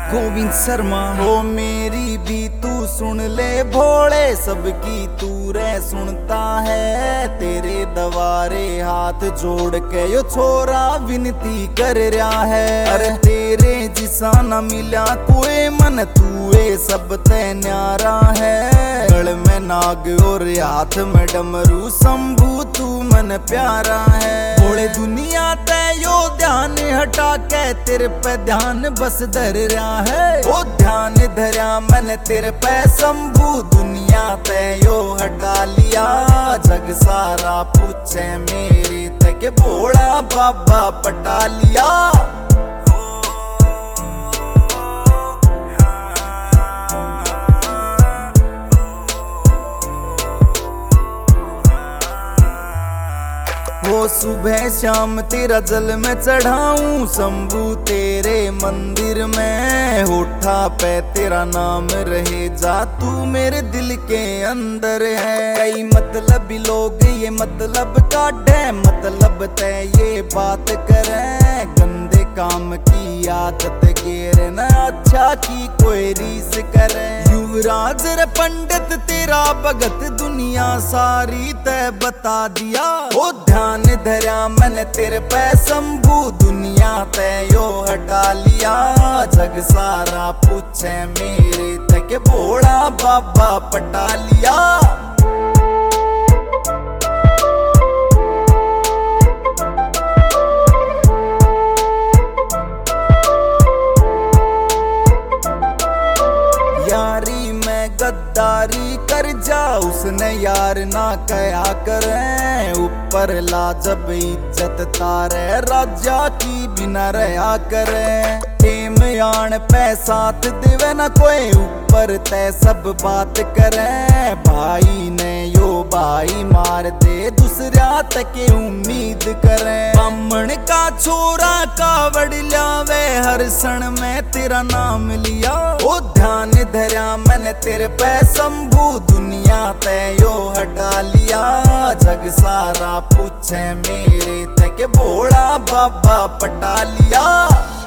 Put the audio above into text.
गोविंद शर्मा। हो मेरी भी तू सुन ले भोले, सबकी तू रे सुनता है। तेरे दवारे हाथ जोड़ के यो छोरा विनती कर रहा है। अरे तेरे जिसा न मिला कोई मन, तूए सब ते न्यारा है। गल में नाग और हाथ में डमरू, शंभू तू मन प्यारा है। भोले दुनिया ते यो ध्यान हटा के तेरे पे ध्यान बस धर रहा है। ओ ध्यान धरा मैंने तेरे पे शंभू, दुनिया ते यो हटा लिया। जग सारा पूछे मेरे तक भोला बाबा पटा लिया। वो सुबह शाम तेरा जल में चढ़ाऊं, शंभू तेरे मंदिर में। होठा पे तेरा नाम रहे जा, तू मेरे दिल के अंदर है। कई मतलब लोग ये मतलब काटे, मतलब तय ये बात करे। गंदे काम की आदत गेरे न, अच्छा की कोई रीस करे। युवराज रे पंडित तेरा भगत, दुनिया सारी तय बता दिया। ओ ध्यान धरा मैंने तेरे पे शंभू, दुनिया तय यो हटा लिया। जग सारा पूछे मेरे तक भोला बाबा पटा लिया। यारी में गद्दारी कर जा, उसने यार ना कया करे। ऊपर ला जब इज्जत तारे, राजा की बिना रहा करे। टेम यान पे साथ देवे ना कोई, ऊपर तय सब बात करे। भाई ने यो भाई मार दे, दूसरा तक उम्मीद करे। बामण का छोरा कावड़ लावे, हर क्षण में तेरा नाम लिया। ओ ध्यान धरा मैंने तेरे पे शंभू, दुनिया तय यो हटा लिया। जग सारा पूछे मेरे तक भोला बाबा पटा लिया।